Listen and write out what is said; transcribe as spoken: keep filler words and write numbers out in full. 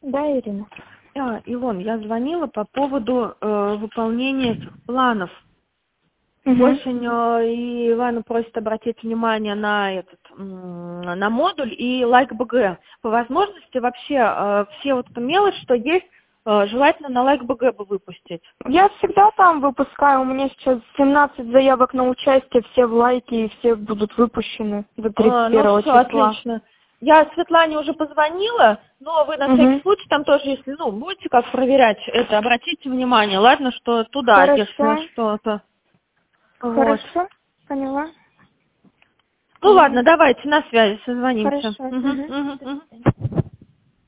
Да, Ирина. А, Илон, я звонила по поводу э, выполнения этих планов. Угу. Очень э, и Ивана просит обратить внимание на этот м, на модуль и лайк БГ. По возможности вообще э, все вот эту мелочь, что есть, э, желательно на лайк БГ бы выпустить. Я всегда там выпускаю. У меня сейчас семнадцать заявок на участие, все в лайке, и все будут выпущены до тридцать А, ну первого все, числа. отлично. Я Светлане уже позвонила, но вы на Угу. всякий случай там тоже, если, ну, будете как проверять это, обратите внимание, ладно, что туда, если Хорошо. что-то. Вот. Хорошо. Поняла. Ну Угу. ладно, давайте на связи, созвонимся. Хорошо. Мгм, Угу. мгм, До мгм. свидания.